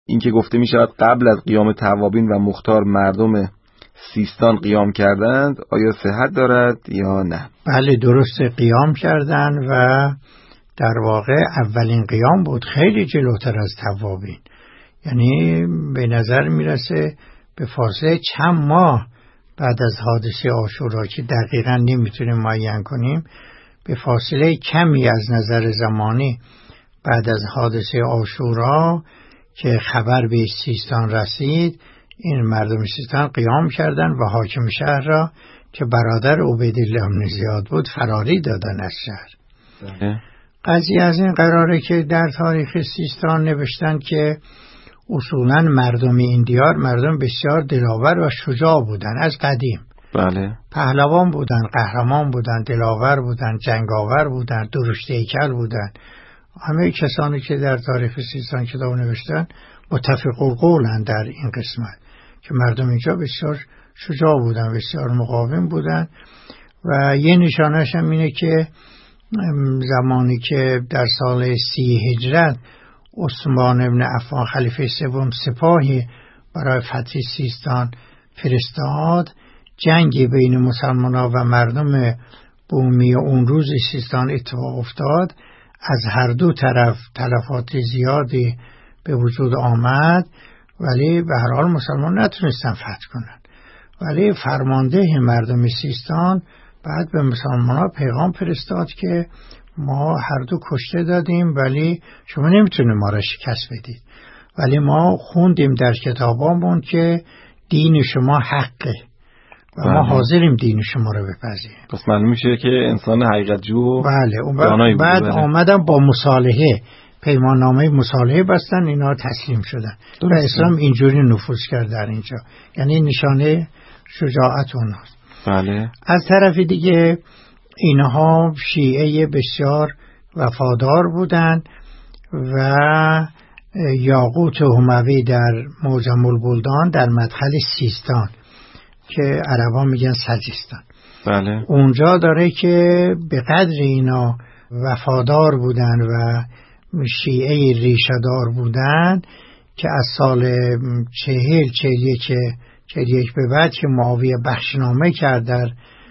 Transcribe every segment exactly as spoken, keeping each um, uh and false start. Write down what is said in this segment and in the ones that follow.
اینکه گفته می شود قبل از قیام توابین و مختار مردم سیستان قیام کردند، آیا صحت دارد یا نه؟ بله درست، قیام کردند و در واقع اولین قیام بود، خیلی جلوتر از توابین. یعنی به نظر میرسه به فاصله چند ماه بعد از حادثه عاشورا که دقیقا نمیتونیم معین کنیم، به فاصله کمی از نظر زمانی بعد از حادثه عاشورا که خبر به سیستان رسید، این مردم سیستان قیام کردند و حاکم شهر را که برادر عبیدالله بن زیاد بود فراری دادن از شهر. قضیه از این قراره که در تاریخ سیستان نوشتن که اصولا مردم این دیار مردم بسیار دلاور و شجاع بودن از قدیم. بله. پهلوان بودن، قهرمان بودن، دلاور بودن، جنگاور بودن، درشت هیکل بودن. همه کسانی که در تاریخ سیستان کتاب نوشتن متفق القولند در این قسمت که مردم اینجا بسیار شجاع بودن، بسیار مقاوم بودن. و یه نشانش هم اینه که زمانی که در سال سی هجرت عثمان ابن عفان خلیفه سوم سپاهی برای فتح سیستان فرستاد، جنگی بین مسلمانان و مردم بومی اون روز سیستان اتفاق افتاد. از هر دو طرف تلفات زیادی به وجود آمد، ولی به هر حال مسلمان نتونستن فتح کنند. ولی فرمانده مردم سیستان بعد به مسلمانان پیغام فرستاد که ما هر دو کشته دادیم ولی شما نمیتونید ما را شکست بدید، ولی ما خوندیم در کتابامون که دین شما حقه و ما حاضریم دین شما رو بپذیریم. پس معلوم میشه که انسان حقیقت جو. بله. اون بعد, بعد آمدن با مصالحه، پیمان نامه مصالحه بستن، اینا تسلیم شدن و اسلام اینجوری نفوذ کرد در اینجا. یعنی نشانه شجاعت اوناست. بله. از طرف دیگه اینها شیعه بسیار وفادار بودند و یاقوت هموی در معجم البلدان در مدخل سیستان که عربا میگن سجستان، بله، اونجا داره که به قدر اینا وفادار بودن و شیعه ریشه‌دار بودن که از سال چهل چهل یک چهل یک به بعد که معاویه بخشنامه کرد در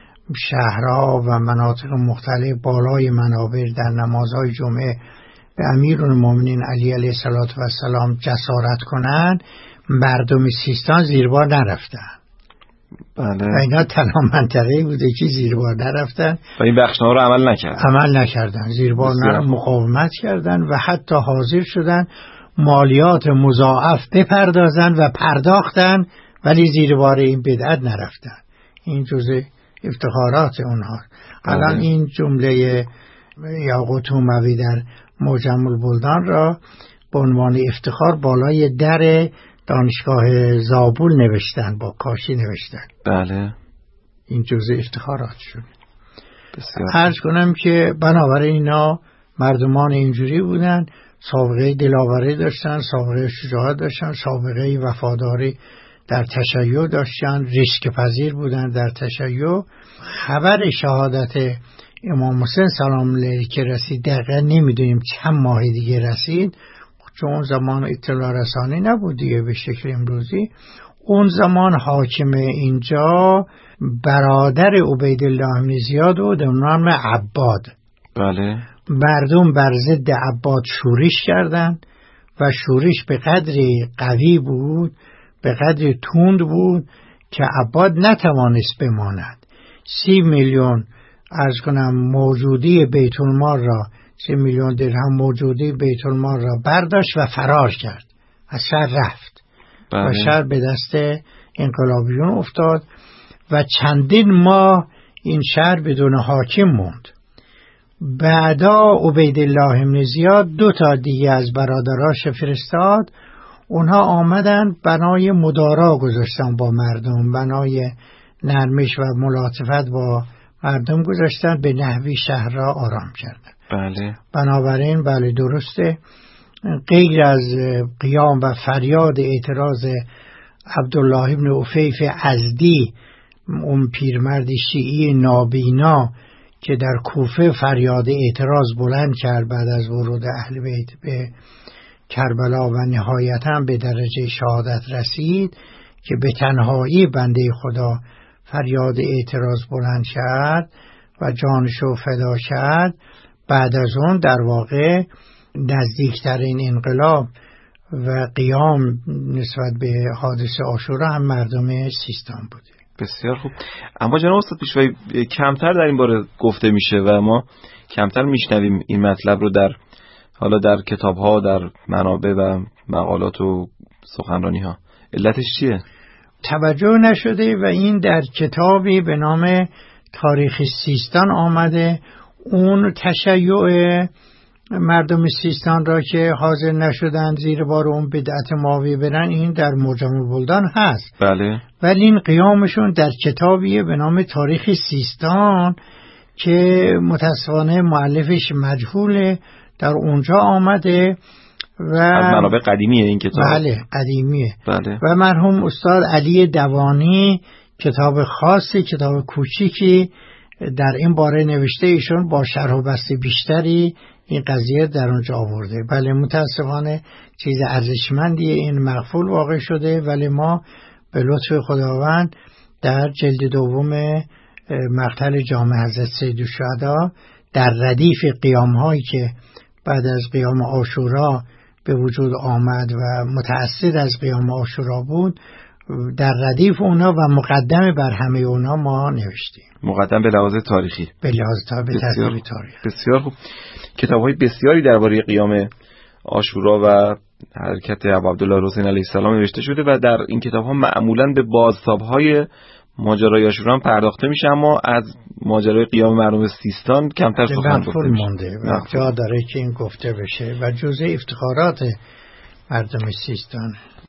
شهرها و مناطق مختلف بالای منابر در نمازهای جمعه به امیرالمومنین علی علیه السلام جسارت کنند، مردم سیستان زیربار نرفتن. بله. و اینا تنها منطقه‌ای بوده که زیربار نرفتن و این بخشنامه رو عمل نکردن. عمل نکردن زیربار نرفتن، مقاومت کردن و حتی حاضر شدن مالیات مضاعف بپردازن و پرداختن، ولی زیربار این بدعت نرفتن. این جزء افتخارات اونها. الان این جمله یاقوت هموی در معجم البلدان را به عنوان افتخار بالای در دانشگاه زابل نوشتن، با کاشی نوشتن. بله. این جزء افتخارات شد. عرض کنم که بنابراین اینا مردمان اینجوری بودن، سابقه دلاوری داشتن، سابقه شجاعت داشتن، سابقه وفاداری در تشیع داشتن، ریسک پذیر بودن در تشیع. خبر شهادت امام حسین سلام علیه که رسید دقیقا نمیدونیم چند ماه دیگه رسید، چون زمان اطلاع رسانی نبود دیگه به شکل امروزی. اون زمان حاکم اینجا برادر عبیدالله بن زیاد و به نام عباد. بله. مردم بر ضد عباد شورش کردند و شورش به قدری قوی بود، به قدری تند بود که عباد نتوانست بماند. سی میلیون عرض کنم موجودی بیت المال را، سی میلیون درهم موجودی بیت المال را برداشت و فرار کرد، از شهر رفت. بله. و شهر به دست انقلابیون افتاد و چندین ماه این شهر بدون حاکم موند. بعدا عبیدالله بن زیاد دو تا دیگه از برادراش فرستاد، اونها آمدن بنای مدارا گذاشتن با مردم، بنای نرمش و ملاطفت با مردم گذاشتن، به نحوی شهر را آرام کردن. بله. بنابراین بله درسته، غیر از قیام و فریاد اعتراض عبدالله بن عفیف ازدی، اون پیرمرد شیعی نابینا که در کوفه فریاد اعتراض بلند کرد بعد از ورود اهل بیت به کربلا و نهایتا به درجه شهادت رسید که به تنهایی بنده خدا فریاد اعتراض بلند شد و جانشو فدا شد، بعد از اون در واقع نزدیکترین انقلاب و قیام نسبت به حادثه عاشورا هم مردم سیستان بوده. بسیار خوب. اما جناب استاد پیشوایی کمتر در این باره گفته میشه و ما کمتر میشنویم این مطلب رو در حالا در کتاب‌ها، در منابع و مقالات و سخنرانی‌ها. علتش چیه؟ توجه نشده و این در کتابی به نام تاریخ سیستان آمده. اون تشیع مردم سیستان را که حاضر نشدن زیر بار اون بدعت ماوی برن، این در معجم البلدان هست. بله. ولی این قیامشون در کتابیه به نام تاریخ سیستان که متاسفانه مؤلفش مجهوله، در اونجا آمده و از منابع قدیمیه این کتاب. بله قدیمیه. بله. و مرحوم استاد علی دوانی کتاب خاصی، کتاب کوچیکی در این باره نوشته، ایشون با شرح و بسط بیشتری این قضیه در اونجا آورده. بله متاسفانه چیز ارزشمندیه این مغفول واقع شده، ولی ما به لطف خداوند در جلد دوم مقتل جامع حضرت سیدالشهدا در ردیف قیام‌هایی که بعد از قیام عاشورا به وجود آمد و متأثر از قیام عاشورا بود، در ردیف اونا و مقدم بر همه اونا ما نوشتیم. مقدم به لحاظ تاریخی. به لحاظ تاریخی. بسیار, تاریخ. بسیار خوب. کتاب‌های بسیاری درباره قیام عاشورا و حرکت ابو عبدالله حسین علیه السلام نوشته شده و در این کتاب‌ها معمولاً به بازتاب‌های ماجرای عاشورا هم پرداخته میشه، اما از ماجرای قیام مردم سیستان کمتر سخن گفته مونده و جا داره که این گفته بشه و جزء افتخارات مردم سیستان.